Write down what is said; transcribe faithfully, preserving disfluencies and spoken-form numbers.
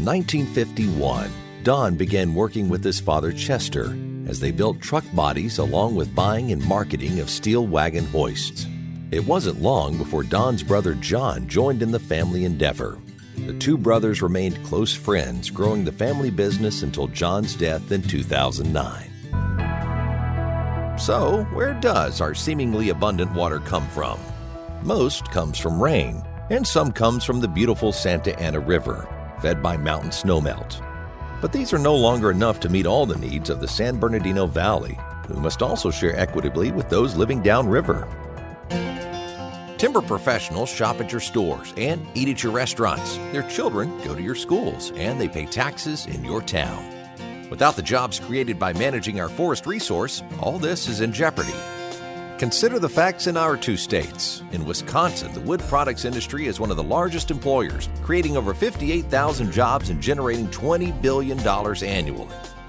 In nineteen fifty-one, Don began working with his father Chester as they built truck bodies along with buying and marketing of steel wagon hoists. It wasn't long before Don's brother John joined in the family endeavor. The two brothers remained close friends, growing the family business until John's death in two thousand nine. So, where does our seemingly abundant water come from? Most comes from rain, and some comes from the beautiful Santa Ana River, fed by mountain snowmelt. But these are no longer enough to meet all the needs of the San Bernardino Valley, who must also share equitably with those living downriver. Timber professionals shop at your stores and eat at your restaurants. Their children go to your schools, and they pay taxes in your town. Without the jobs created by managing our forest resource, all this is in jeopardy. Consider the facts in our two states. In Wisconsin, the wood products industry is one of the largest employers, creating over fifty-eight thousand jobs and generating twenty billion dollars annually.